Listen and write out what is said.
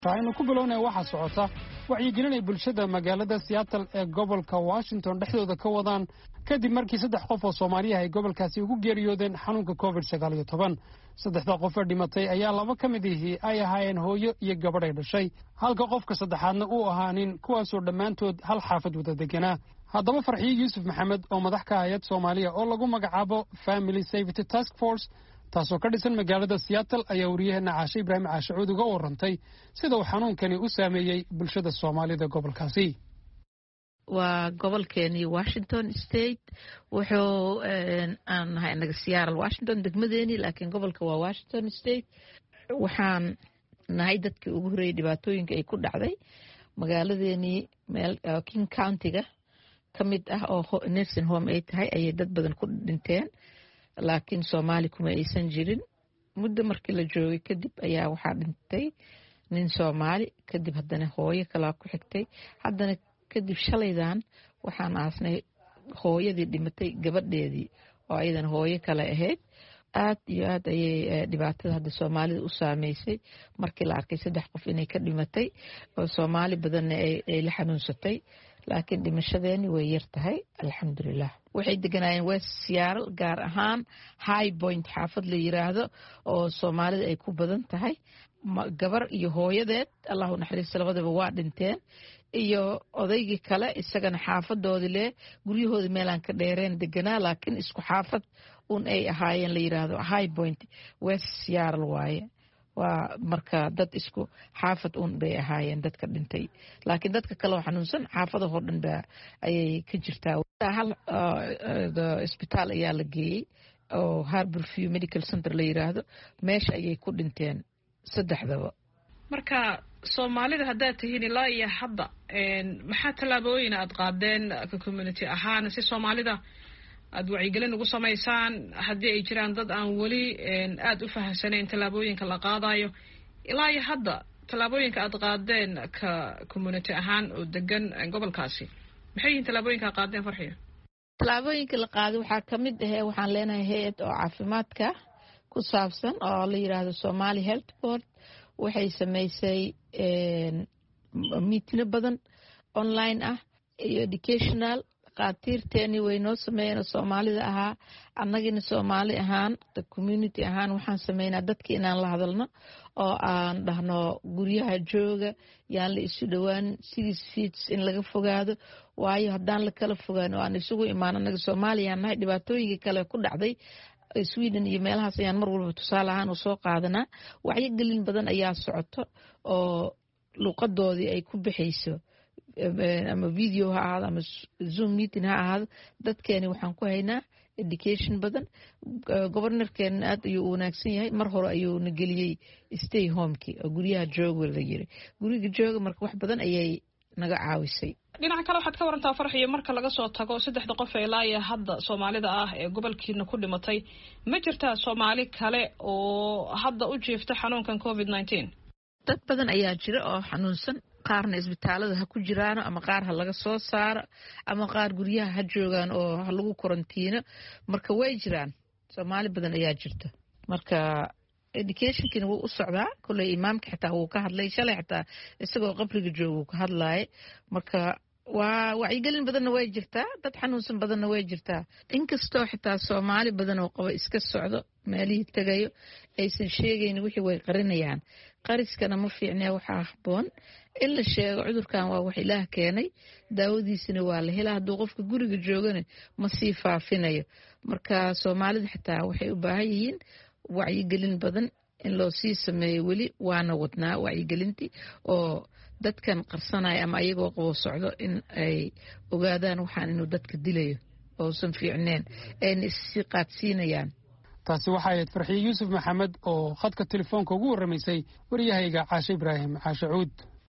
aynu ku bilownay waxa socota wacyigelin ay bulshada magaalada Seattle ee gobolka Washington dhexdooda ka wadaan kadib markii 3 qof oo Soomaaliya ay gobolkaasi ugu geeriyoodeen xanuunka COVID-19. 3 qof oo dhimatay ayaa 2 ka mid ay ahaayeen hooyo iyo gabadh ay dhashay, halka qofka saddexaadna uu ahaa nin, kuwaasoo dhammaantood hal xaafad wada deganaa. haddaba Farxiyo Yuusuf Maxamed oo madax ka hay'ad Soomaaliya oo lagu magacaabo Family Safety Task Force taasoo ka dhisan magaalada Seattle ayaa wariyaheena Caashe Ibraahim Caashe Cuud uga warantay sida uu xanuunkani u saameeyay bulshada Soomaalida gobolkaasi. waa gobolkeeni Washington State wuxuu aan nahay anaga Seattle Washington degmadeeni, laakiin gobolka waa Washington State. waxaan nahay dadkii ugu horeeyay dhibaatooyinka ay ku dhacday magaaladeeni meel King County-ga ka mid ah oo nursing home ay tahay ayay dad badan ku dhinteen, laakiin Soomaali kuma aysan jirin. muddo markii la joogay kadib ayaa waxaa dhintay nin Soomaali, kadib haddana hooyo kala ku xigtay, haddana kadib shalaydan waxaan aasnay hooyadii dhimatay gabadheedii oo aydan hooyo kale ahayd. aad iyo aad ayay dhibaatada hadda Soomaalida u saameysay markii la arkay 3 qof inay ka dhimatay oo Soomaali badanna ay la xanuunsatay, laakiin dhimashadeeni way yar tahay alxamdulilah. waxay deganaayeen West Seattle, gaar ahaan High Point xaafad la yiraahdo oo Soomaalida ay ku badan tahay. gabar iyo hooyadeed Allahu naxariisto labadaba waa dhinteen, iyo odaygii kale isagana xaafadoodii leh guryahoodii meelaan ka dheereen deganaa, laakiin isku xaafad un ay ahaayeen la yiraahdo High Point West Seattle waaye. waa marka dad isku xaafad un bay ahaayeen dadka dhintay, laakiin dadka kale oo xanuunsan xaafadahoo dhan ba ayay ka jirtaa. hal isbitaal ayaa la geeyey oo Harborview Medical Center la yiraahdo, meesha ayay ku dhinteen 3daba. marka Soomaalida haddaad tihiin ilaa iyo hadda maxaa tallaabooyin aad qaadeen ka community ahaan si Soomaalida aad wacyigelin ugu samaysaan haddii ay jiraan dad aan weli aad u fahamsanayn tallaabooyinka la qaadayo? ilaa iyo hadda tallaabooyinka aad qaadeen ka community ahaan oo degan gobolkaasi maxay yihiin tallaabooyinka aad qaadeen Farxiyo? tallaabooyinka la qaaday waxaa ka mid ah waxaan leenahay hay'ad oo caafimaadka ku saabsan oo la yiraahdo Somali Health Board. waxay samaysay meetino badan online ah iyo educational. qaatiirteeni way noo sameeyeen Soomaalida ahaa, annagina Soomaali ahaan community ahaan waxaan sameynaa dadkii inaan la hadalno oo aan dhahno guryaha jooga, yaan la isu dhawaan 6 feet in laga fogaado, waayo haddaan la kala fogaan oo aan isugu imaan annaga Soomaaliya nahay dhibaatooyinka kale ku dhacday Sweden iyo meelahaas ayaan mar walba tusaale ahaan u soo qaadanaa. wacyigelin badan ayaa socoto oo luqadoodii ay ku bixayso, ama video ha ahaado ama Zoom meeting ha ahaado. dadkeeni waxaan ku haynaa education badan. gobornorkeena aad ayuu u wanaagsan yahay, mar hore ayuu na geliyey stay home-ki oo guryaha jooga la yiri. guriga jooga marka wax badan ayay naga caawisay. dhinaca kale waxaad ka warantaa Farxiyo, marka laga soo tago 3 qof ee ilaa iyo hadda Soomaalida ah ee gobolkiina ku dhimatay, ma jirtaa Soomaali kale oo hadda u jiifta xanuunkan COVID-19? dad badan ayaa jira oo xanuunsan, qaarna isbitaalada ha ku jiraan ama qaar ha laga soo saaro ama qaar guryaha ha joogaan oo ha lagu karantiino. marka way jiraan Soomaali badan ayaa jirta. marka educationkina wuu u socdaa, kulay imaamka xitaa wuu ka hadlay shalay, xitaa isagoo qabriga jooga wuu ka hadlaayay. marka waa wacyigelin badanna way jirtaa, dad xanuunsan badanna way jirtaa. inkastoo xitaa Soomaali badan oo qaba iska socdo meelihii tagayo aysan sheegayn wixii way qarinayaan. qariskana ma fiicnaa, waxaa habboon in la sheego cudurkan waa wax Ilaah keenay, daawadiisina waa la helaa. hadduu qofka guriga joogana ma sii faafinayo. marka Soomaalida xitaa waxay u baahan yihiin wacyigelin badan in loo sii sameeyo. weli waana wadnaa wacyigelintii oo dadkan qarsanaya ama ayagoo qabo socdo in ay ogaadaan waxaan inuu dadka dilayo oosan fiicneen ayna issii qaadsiinayaan. taasi waxay ahayd Farxiyo Yuusuf Maxamed oo khadka telefoonka ugu warramaysay wariyahayga Caashe Ibraahim Caashe Cuud.